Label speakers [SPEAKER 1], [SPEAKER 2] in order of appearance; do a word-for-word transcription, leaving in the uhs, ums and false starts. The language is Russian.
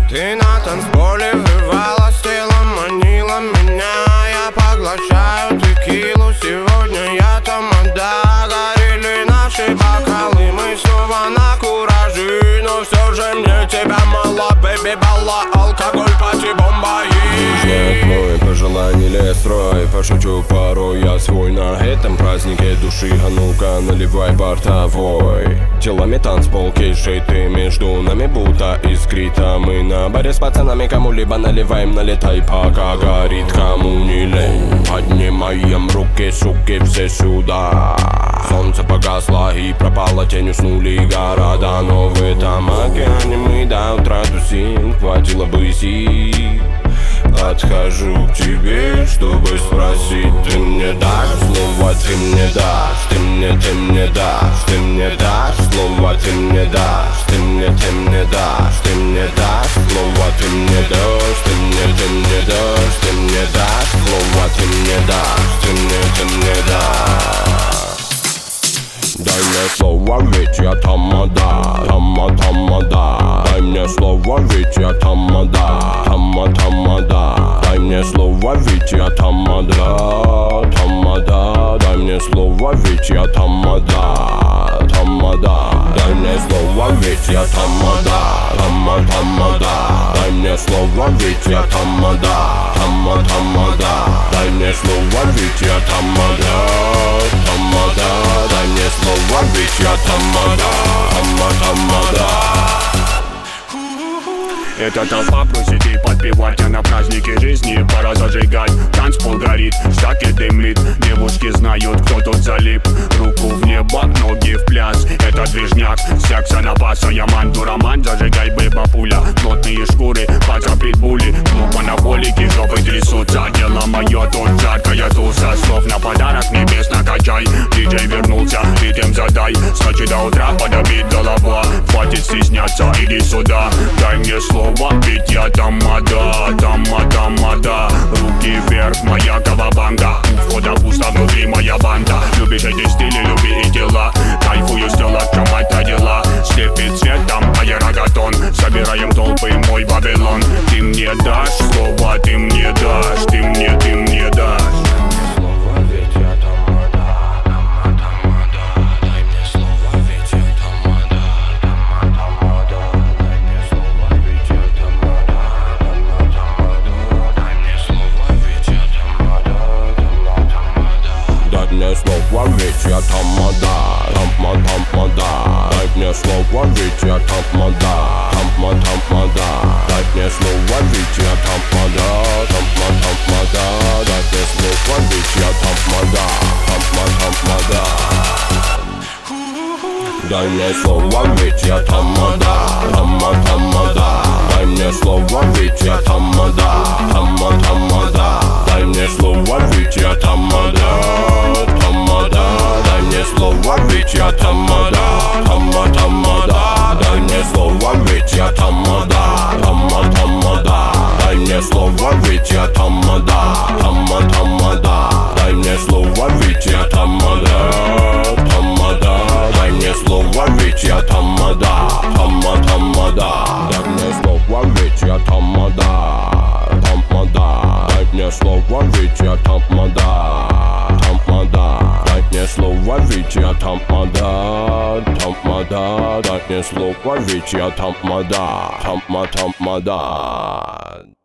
[SPEAKER 1] Ты на танцполе врывалась, телом манила меня. Я поглощаю текилу, сегодня я тамада. Горели наши бокалы, мы снова на кураже. Но все же мне тебя мало, бэби, балла, алкоголь, пати, бомба.
[SPEAKER 2] Знает мой пожелание строй, пошучу порой я свой на этом празднике души. А ну-ка наливай бортовой. Телами танцпол, кейшей ты между нами будто искрит. А мы на баре с пацанами кому-либо наливаем, налетай пока горит, кому не лень. Поднимаем руки, суки, все сюда. Солнце погасло и пропало, тень, уснули города. Но в этом океане мы до утра тусим, хватило бы сил. Подхожу к тебе, чтобы спросить. Ты мне дашь слово, ты мне дашь. Ты мне, ты мне дашь. Ты мне дашь слово, ты мне дашь. Ты мне, ты мне дашь. Ты мне дашь слово, ты мне дашь. Ты мне, ты мне дашь. Ты мне дашь слово, ты мне дашь. Ты мне, ты мне дашь. Дай мне слово, ведь я тамада. Тама, тамада. Дай мне слово, ведь я тамада. Тама, тамада. Дай мне слово, ведь я тамада. Тамада. Дай мне слово, ведь я тамада. Тамада. Дай мне слово, ведь я тамада. Тама, тамада. Дай мне слово, ведь я тамада. Тама, тамада. Дай мне слово, ведь я тамада. Тамада. Дай мне слово, ведь я тамада. Тама, тамада.
[SPEAKER 3] Эта толпа просит и подпевать, а на празднике жизни пора зажигать. Танцпол горит, штаки дымлит, девушки знают, кто тут залип. Руку в небо, ноги в пляс, это движняк, секса напаса. Я манду роман, зажигай, бэба пуля. Плотные шкуры, паца притбули, клуб анаболики, жопы трясутся. Дело мое, тут жаркая туса, слов на подарок небес накачай. Диджей вернулся, ритм задай, скачи до утра, подобит голова. Хватит стесняться, иди сюда, дай мне слово. Ведь я тамада, тама, тамада. Руки вверх, моя кавабанга. У входа пусто, внутри моя банда. Любишь эти стили, люби и дела. Кайфую с тела, в чем это дела. Слепит цветом аэрогатон. Собираем толпы, мой Вавилон. Ты мне дашь слово, ты мне дашь. Ты мне, ты мне дашь.
[SPEAKER 2] Слово, ведь я тамада, тамма, тамада. Дай мне слово, ведь я тамада, тамма, тамада. Дай мне слово, ведь я тамада, тамма, тамада. Дай мне слово, ведь я тамада, тамма, тамада. Дай мне слово, ведь я тамада, тамма, тамада. Дай мне слово, ведь я тамада, тамма, тамада. Дай мне слово, ведь я тамада. Дай мне слово, ведь я тамада, тама, тамада. Дай мне слово, ведь я тамада, тама, тамада. Дай мне слово, ведь я тамада, тама, тамада. Дай мне слово, ведь я тамада, тамада. Дай мне слово, ведь я тамада, тама, тамада. Дай мне слово, ведь я тамада, тамада. Дай мне слово, ведь я тамада. Слово, ведь я тамада, тамада. Дай мне слово, ведь я тамада, тама, тамада.